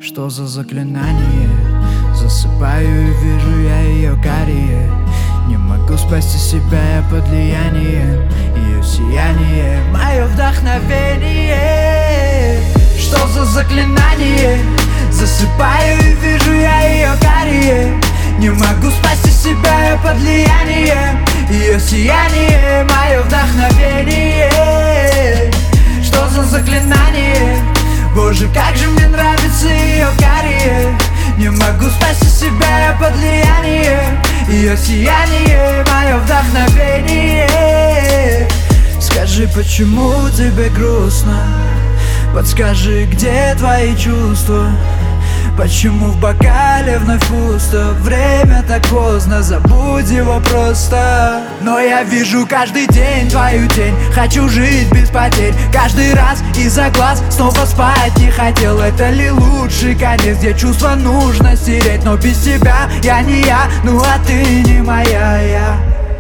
Что за заклинание? Засыпаю и вижу я ее карие. Не могу спасти себя, я под влиянием ее сияние, мое вдохновение. Что за заклинание? Засыпаю и вижу я ее карие. Не могу спасти себя, я под влиянием ее сияние, мое вдохновение. Что за заклинание? Боже, как же мне нравится ее карие. Не могу спасти себя, я под влиянием ее сияние, мое вдохновение. Скажи, почему тебе грустно? Подскажи, где твои чувства? Почему в бокале вновь пусто? Время так поздно, забудь его просто. Но я вижу каждый день твою тень. Хочу жить без потерь. Каждый раз из-за глаз снова спать не хотел. Это ли лучший конец, где чувства нужно стереть? Но без тебя я не я, ну а ты не моя я.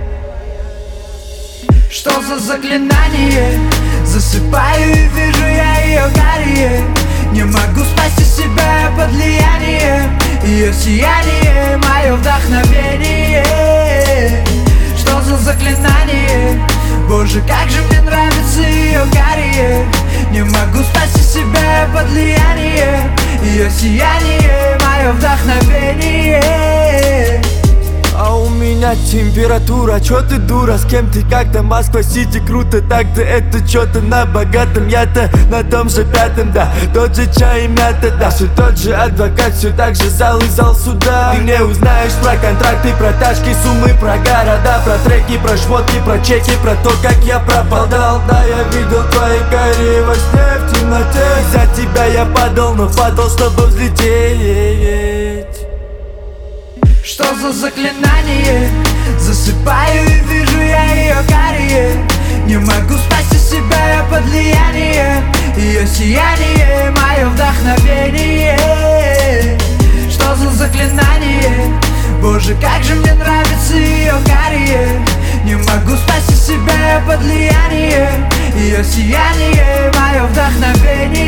Что за заклинание? Засыпаю и вижу я ее карие. Не могу спасти себя, я под влиянием ее сияние, мое вдохновение. Что за заклинание? Боже, как же мне нравится ее карие. Не могу спасти себя, я под влиянием ее сияние, мое вдохновение. А у меня температура, чё ты дура, с кем ты, как-то Москва-Сити, круто так-то, это чё-то на богатом, я-то на том же пятом, да, тот же чай и мята, да, все тот же адвокат, все так же зал и зал суда. Ты не узнаешь про контракты, про тачки, суммы, про города, про треки, про шмотки, про чеки, про то, как я пропадал. Да, я видел твои карие во сне в темноте, за тебя я падал, но падал, чтобы взлететь. Что за заклинание? Засыпаю и вижу я ее карие. Не могу спасти себя, я под влиянием ее сияние, мое вдохновение. Что за заклинание? Боже, как же мне нравится ее карие. Не могу спасти себя, я под влиянием ее сияние, мое вдохновение.